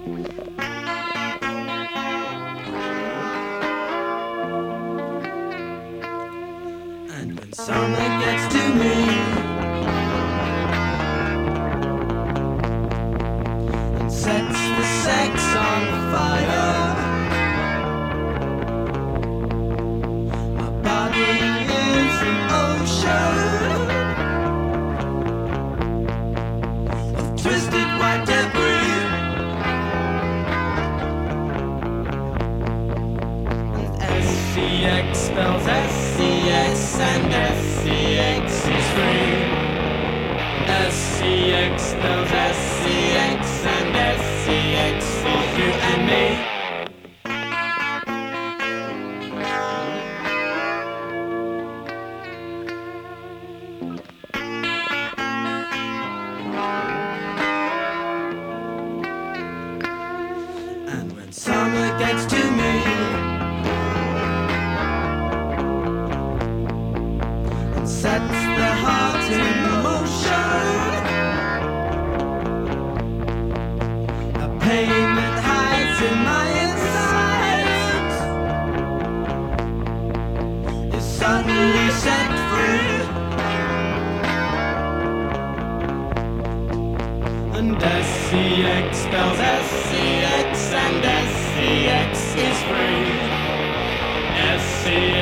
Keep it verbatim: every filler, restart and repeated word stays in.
And when summer gets to me and sets the sex on fire, my body is an ocean of twisted white debris. S C X spells S C X and S C X is free. S C X spells S C X and S C X for you and me. And when summer gets to me and sets the heart in motion, a pain that hides in my insides is suddenly set free. And S C X spells S C X and S C X is free. S C